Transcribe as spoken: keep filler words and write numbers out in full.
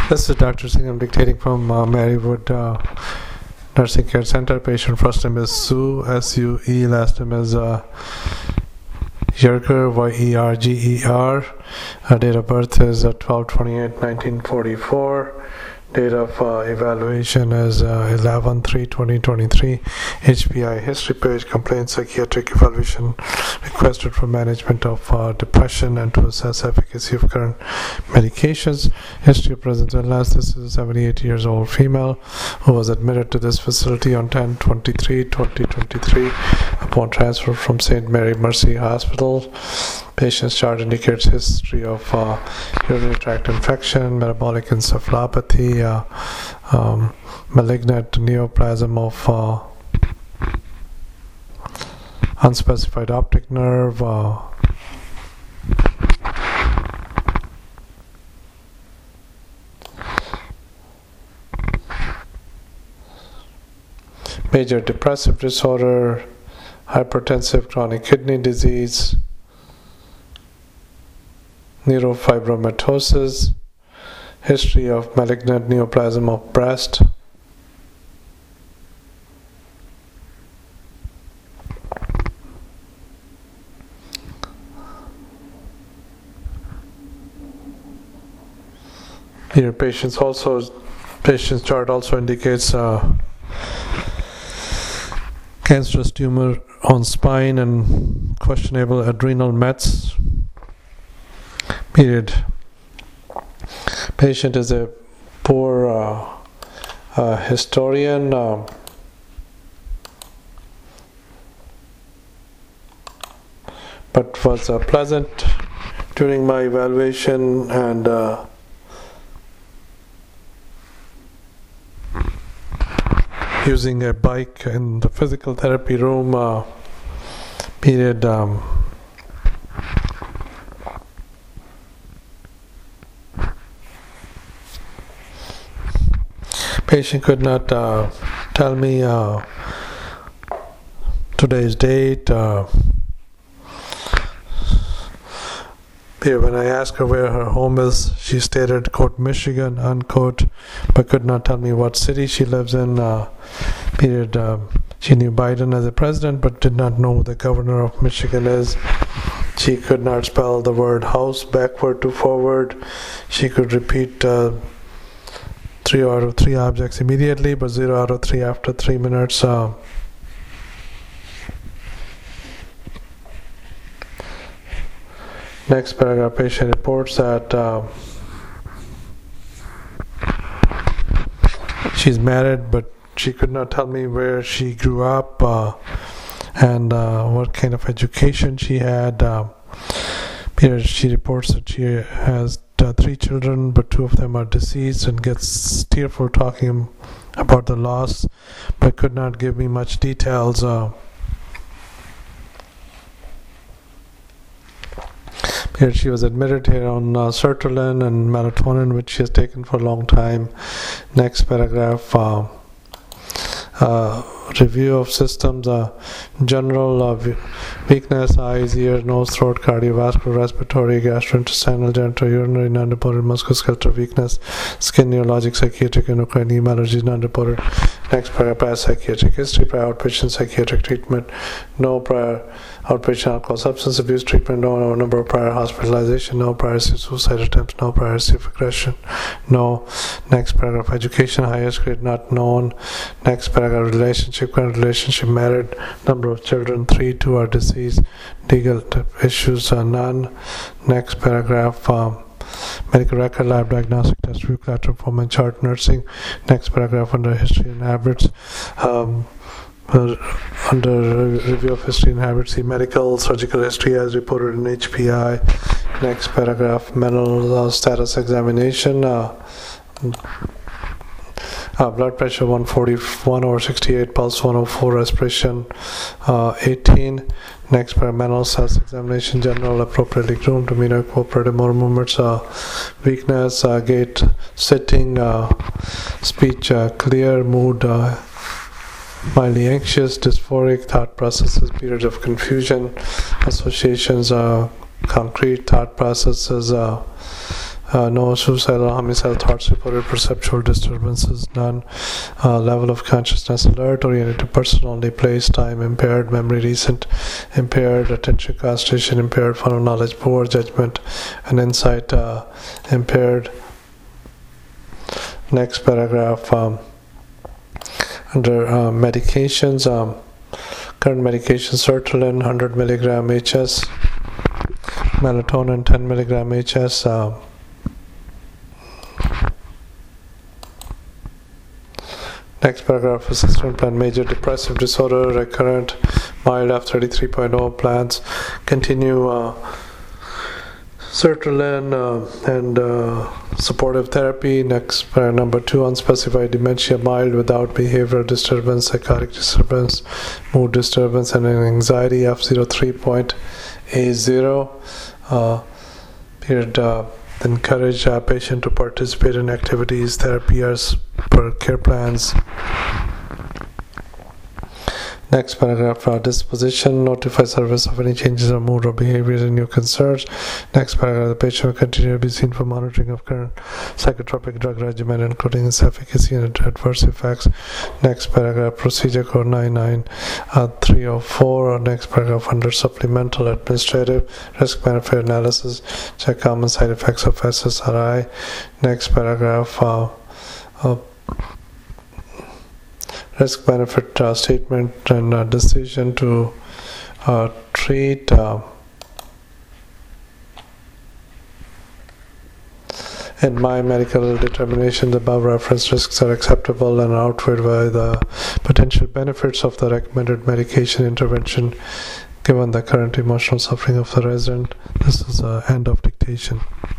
This is Doctor Singh. I'm dictating from uh, Marywood uh, Nursing Care Center. Patient first name is Sue, S U E. Last name is uh, Yerger, Y E R G E R. Her date of birth is uh, twelve twenty-eight nineteen forty-four. Date of uh, evaluation is uh, eleven three twenty twenty-three. H P I history page, complaint, psychiatric evaluation requested for management of uh, depression and to assess efficacy of current medications. History of present illness. This is a seventy-eight years old female who was admitted to this facility on ten twenty-three twenty twenty-three upon transfer from Saint Mary Mercy Hospital. Patient's chart indicates history of uh, urinary tract infection, metabolic encephalopathy, uh, um, malignant neoplasm of uh, unspecified optic nerve, uh, major depressive disorder, hypertensive chronic kidney disease, neurofibromatosis, history of malignant neoplasm of breast, here patient's also patient's chart also indicates uh, cancerous tumor on spine and questionable adrenal mets. Period. Patient is a poor uh, uh, historian. Uh, but was uh, pleasant during my evaluation and uh, using a bike in the physical therapy room. Uh, period. Um, Patient could not uh, tell me uh, today's date. Uh, when I asked her where her home is, she stated, quote, Michigan, unquote, but could not tell me what city she lives in. Uh, period. Uh, she knew Biden as a president, but did not know who the governor of Michigan is. She could not spell the word house backward to forward. She could repeat uh, three out of three objects immediately, but zero out of three after three minutes. Uh, next paragraph, patient reports that uh, she's married, but she could not tell me where she grew up uh, and uh, what kind of education she had. Uh, here she reports that she has Uh, three children, but two of them are deceased, and gets tearful talking about the loss, but could not give me much details. Uh, here she was admitted here on uh, sertraline and melatonin, which she has taken for a long time. Next paragraph. Uh, uh, review of systems, uh, general uh, weakness, eyes, ears, nose, throat, cardiovascular, respiratory, gastrointestinal, genitourinary, non-reported musculoskeletal weakness, skin, neurologic, psychiatric, endocrine, heme allergies, non-reported. Next paragraph, prior psychiatric history, prior outpatient psychiatric treatment, no prior outpatient alcohol substance abuse treatment, no, no number of prior hospitalization, no prior suicide attempts, no prior of aggression, no. Next paragraph, education, highest grade not known. Next paragraph, relationship, current relationship, married, number of children, three, two are deceased, legal issues are none. Next paragraph, um, medical record, lab diagnostic test, review, collateral form, and chart nursing. Next paragraph, under history and habits. Um, Uh, under review of history and habits, see medical, surgical history as reported in H P I. Next paragraph, mental uh, status examination. Uh, uh, blood pressure one forty-one over sixty-eight, pulse one oh four, respiration uh, eighteen. Next paragraph, mental status examination, general, appropriately groomed, demeanor, cooperative motor movements, uh, weakness, uh, gait, sitting, uh, speech uh, clear, mood uh, mildly anxious, dysphoric, thought processes, periods of confusion, associations, uh, concrete thought processes, uh, Uh, no suicidal, homicidal thoughts reported, perceptual disturbances none, uh, level of consciousness alert, oriented to person only, place, time impaired, memory recent, impaired, attention concentration impaired, fun of knowledge poor, judgment and insight uh, impaired. Next paragraph, um, under uh, medications, um, current medication sertraline one hundred milligram H S, melatonin ten milligram H S. Uh, Next paragraph, assessment plan, major depressive disorder, recurrent, mild F thirty-three point oh plans, continue uh, sertraline uh, and uh, supportive therapy. Next paragraph, number two, unspecified dementia, mild without behavioral disturbance, psychotic disturbance, mood disturbance, and anxiety, F zero three point A zero. Uh, period. Uh, encourage a patient to participate in activities, therapy as per care plans. Next paragraph, uh, disposition, notify service of any changes in mood or behaviors in your concerns. Next paragraph, the patient will continue to be seen for monitoring of current psychotropic drug regimen, including its efficacy and adverse effects. Next paragraph, procedure code nine nine three oh four. Next paragraph, under supplemental administrative risk benefit analysis, check common side effects of S S R I. Next paragraph, uh, uh, risk benefit uh, statement and uh, decision to uh, treat uh, in my medical determination, the above referenced risks are acceptable and outweighed by the potential benefits of the recommended medication intervention given the current emotional suffering of the resident. This is the end of dictation.